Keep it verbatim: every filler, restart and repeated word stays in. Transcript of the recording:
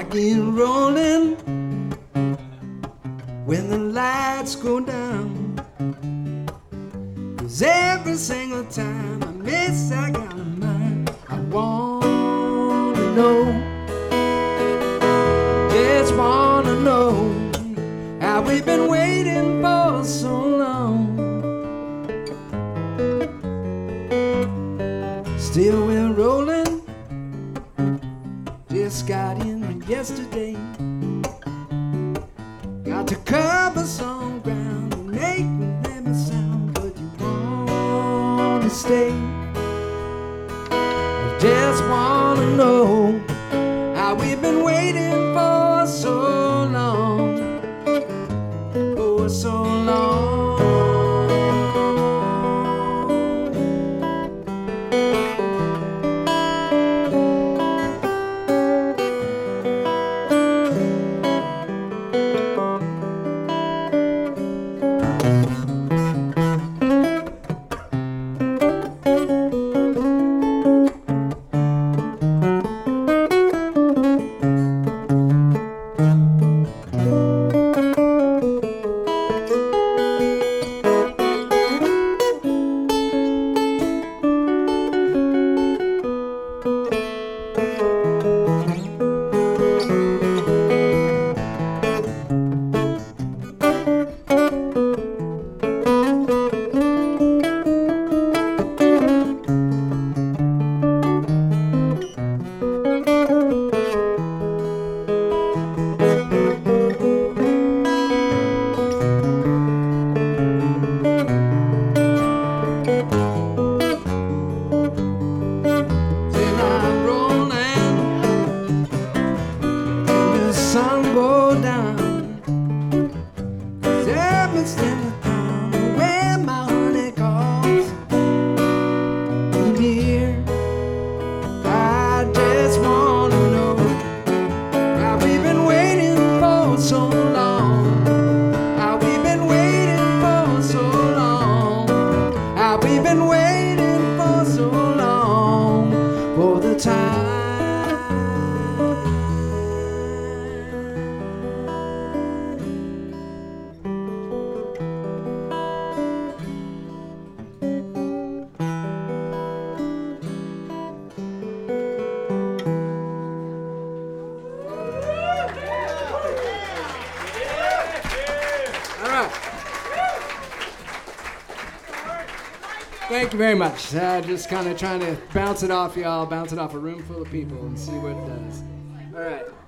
begin rolling when the lights go down. 'Cause every single time I miss, I got a mind. I wanna know, just wanna know how we've been waiting for so long. Still we're rolling, just got in yesterday. Got to cover some ground and make them sound, but you wanna stay. I just wanna know how we've been waiting for so long, for so long. Thank you very much. Uh, just kind of trying to bounce it off y'all, bounce it off a room full of people and see what it does. All right.